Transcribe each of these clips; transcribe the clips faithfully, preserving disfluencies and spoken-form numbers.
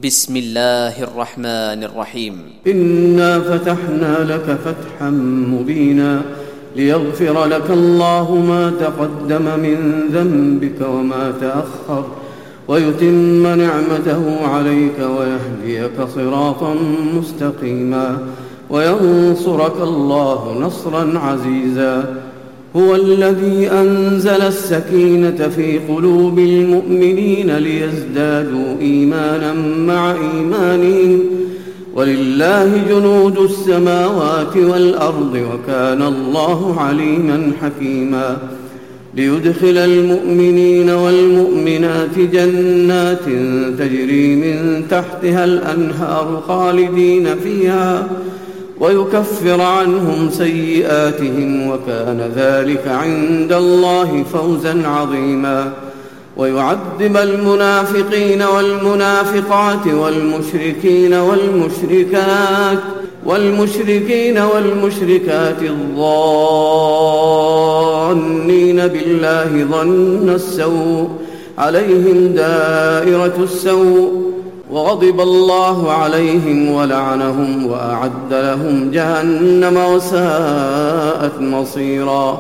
بسم الله الرحمن الرحيم. إنا فتحنا لك فتحا مبينا ليغفر لك الله ما تقدم من ذنبك وما تأخر ويتم نعمته عليك ويهديك صراطا مستقيما وينصرك الله نصرا عزيزا. هو الذي أنزل السكينة في قلوب المؤمنين ليزدادوا إيمانا مع إيمانهم ولله جنود السماوات والأرض وكان الله عليما حكيما. ليدخل المؤمنين والمؤمنات جنات تجري من تحتها الأنهار خالدين فيها ويكفر عنهم سيئاتهم وكان ذلك عند الله فوزا عظيما. ويعذب المنافقين والمنافقات والمشركين والمشركات والمشركين والمشركات الظانين بالله ظن السوء عليهم دائرة السوء وغضب الله عليهم ولعنهم وأعد لهم جهنم وساءت مصيرا.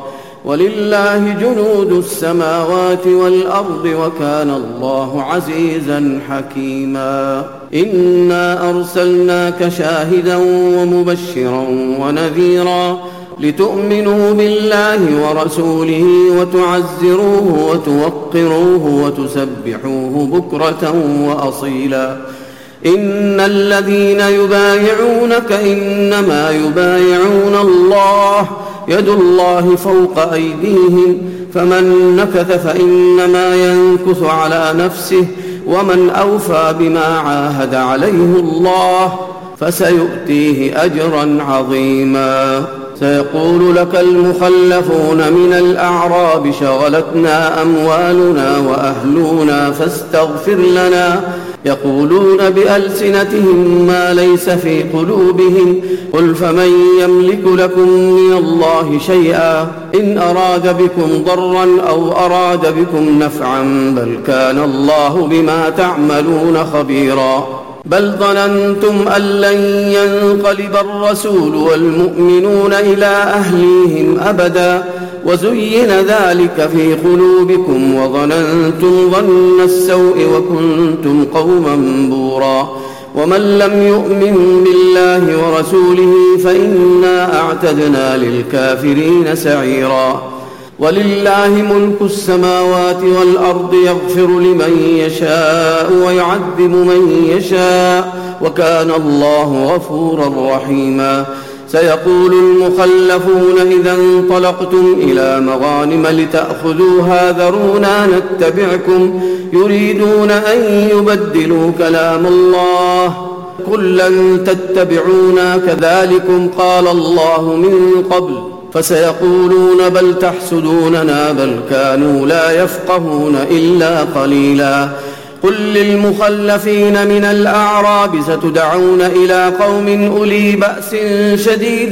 ولله جنود السماوات والأرض وكان الله عزيزا حكيما. إنا أرسلناك شاهدا ومبشرا ونذيرا لتؤمنوا بالله ورسوله وتعزروه وتوقروه وتسبحوه بكرة وأصيلا. إن الذين يبايعونك إنما يبايعون الله يد الله فوق أيديهم فمن نكث فإنما ينكث على نفسه ومن أوفى بما عاهد عليه الله فسيؤتيه أجرا عظيما. سيقول لك المخلفون من الأعراب شغلتنا أموالنا وأهلنا فاستغفر لنا يقولون بألسنتهم ما ليس في قلوبهم قل فمن يملك لكم من الله شيئا إن أراد بكم ضرا أو أراد بكم نفعا بل كان الله بما تعملون خبيرا. بل ظننتم أن لن ينقلب الرسول والمؤمنون إلى أهليهم أبدا وزين ذلك في قلوبكم وظننتم ظن السوء وكنتم قوما بورا. ومن لم يؤمن بالله ورسوله فإنا أعتدنا للكافرين سعيرا. ولله ملك السماوات والأرض يغفر لمن يشاء ويعذب من يشاء وكان الله غفورا رحيما. سيقول المخلفون إذا انطلقتم إلى مغانم لتأخذوها ذرونا نتبعكم يريدون أن يبدلوا كلام الله قل لن تتبعونا كذلكم قال الله من قبل فسيقولون بل تحسدوننا بل كانوا لا يفقهون إلا قليلا. قل للمخلفين من الأعراب ستدعون إلى قوم أولي بأس شديد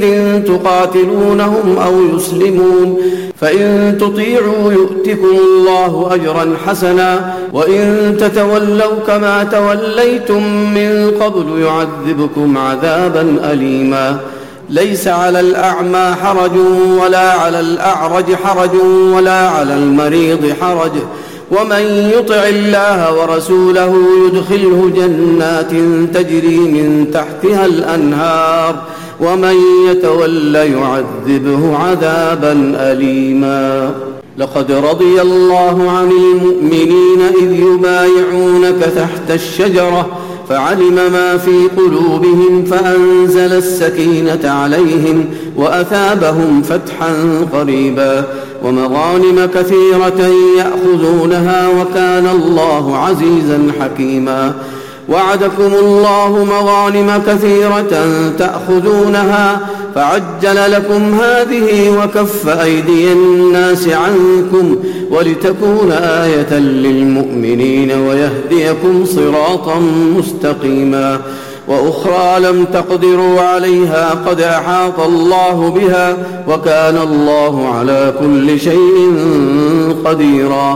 تقاتلونهم أو يسلمون فإن تطيعوا يؤتكم الله أجرا حسنا وإن تتولوا كما توليتم من قبل يعذبكم عذابا أليما. ليس على الأعمى حرج ولا على الأعرج حرج ولا على المريض حرج ومن يطع الله ورسوله يدخله جنات تجري من تحتها الأنهار ومن يتولى يعذبه عذابا أليما. لقد رضي الله عن المؤمنين إذ يبايعونك تحت الشجرة فعلم ما في قلوبهم فأنزل السكينة عليهم وأثابهم فتحا قريبا ومغانم كثيرة يأخذونها وكان الله عزيزا حكيما. وعدكم الله مغانم كثيرة تأخذونها فعجل لكم هذه وكف أيدي الناس عنكم ولتكون آية للمؤمنين ويهديكم صراطا مستقيما. وأخرى لم تقدروا عليها قد أحاط الله بها وكان الله على كل شيء قديرا.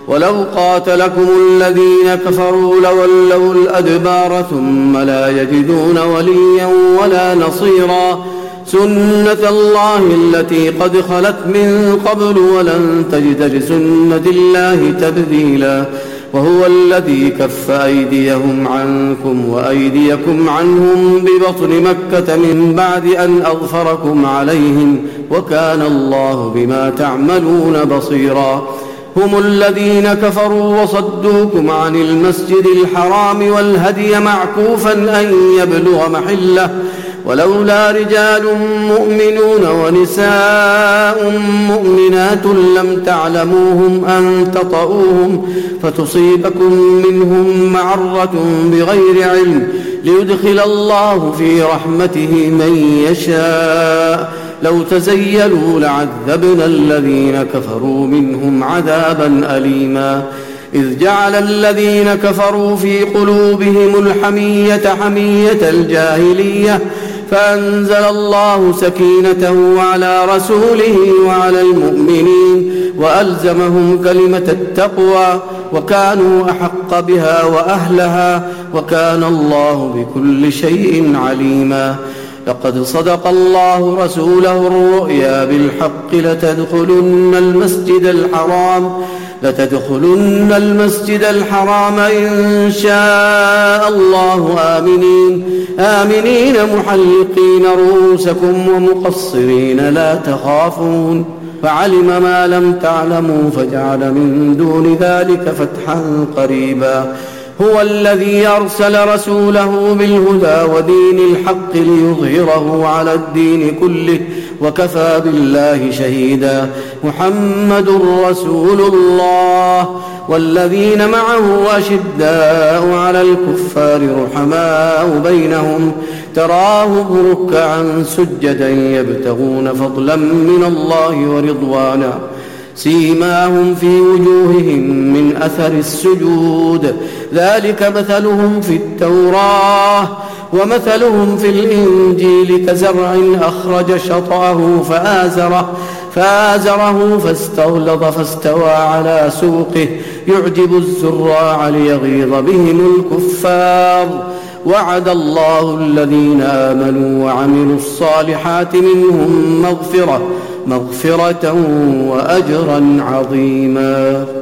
ولو قاتلكم الذين كفروا لولوا الأدبار ثم لا يجدون وليا ولا نصيرا سنة الله التي قد خلت من قبل ولن تجد لسنة الله تبديلا وهو الذي كف أيديهم عنكم وأيديكم عنهم ببطن مكة من بعد أن أظفركم عليهم وكان الله بما تعملون بصيرا هم الذين كفروا وصدوكم عن المسجد الحرام والهدي معكوفا أن يبلغ محله ولولا رجال مؤمنون ونساء مؤمنات لم تعلموهم أن تطؤوهم فتصيبكم منهم معرة بغير علم ليدخل الله في رحمته من يشاء لو تزيلوا لعذبنا الذين كفروا منهم عذابا أليما إذ جعل الذين كفروا في قلوبهم الحمية حمية الجاهلية فأنزل الله سكينته على رسوله وعلى المؤمنين وألزمهم كلمة التقوى وكانوا أحق بها وأهلها وكان الله بكل شيء عليما لقد صدق الله رسوله الرؤيا بالحق لتدخلن المسجد الحرام لتدخلن المسجد الحرام إن شاء الله آمنين آمنين محلقين رؤوسكم ومقصرين لا تخافون فعلم ما لم تعلموا فجعل من دون ذلك فتحا قريبا هو الذي أرسل رسوله بالهدى ودين الحق ليظهره على الدين كله وكفى بالله شهيدا محمد رسول الله والذين معه أشداء على الكفار رحماء بينهم تراهم ركعا سجدا يبتغون فضلا من الله ورضوانا سيماهم في وجوههم من أثر السجود ذلك مثلهم في التوراة ومثلهم في الإنجيل كزرع أخرج شطأه فآزره, فآزره فاستغلظ فاستوى على سوقه يعجب الزراع ليغيظ بهم الكفار وعد الله الذين آمنوا وعملوا الصالحات منهم مغفرة مغفرة وأجرا عظيما.